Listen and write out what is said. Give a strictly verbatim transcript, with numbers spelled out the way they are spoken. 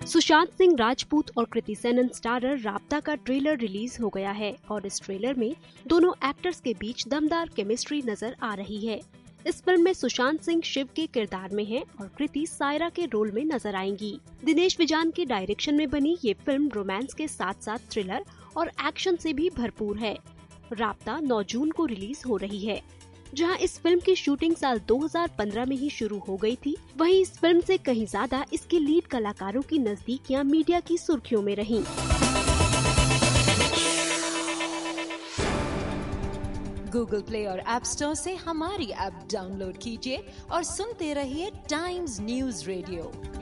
सुशांत सिंह राजपूत और कृति सेनन स्टारर राब्ता का ट्रेलर रिलीज हो गया है और इस ट्रेलर में दोनों एक्टर्स के बीच दमदार केमिस्ट्री नजर आ रही है। इस फिल्म में सुशांत सिंह शिव के किरदार में हैं और कृति सायरा के रोल में नजर आएंगी। दिनेश विजान के डायरेक्शन में बनी ये फिल्म रोमांस के साथ साथ थ्रिलर और एक्शन से भी भरपूर है। राब्ता नौ जून को रिलीज हो रही है। जहां इस फिल्म की शूटिंग साल दो हज़ार पंद्रह में ही शुरू हो गई थी, वहीं इस फिल्म से कहीं ज्यादा इसके लीड कलाकारों की नजदीकियां मीडिया की सुर्खियों में रहीं। गूगल प्ले और ऐप स्टोर से हमारी ऐप डाउनलोड कीजिए और सुनते रहिए टाइम्स न्यूज रेडियो।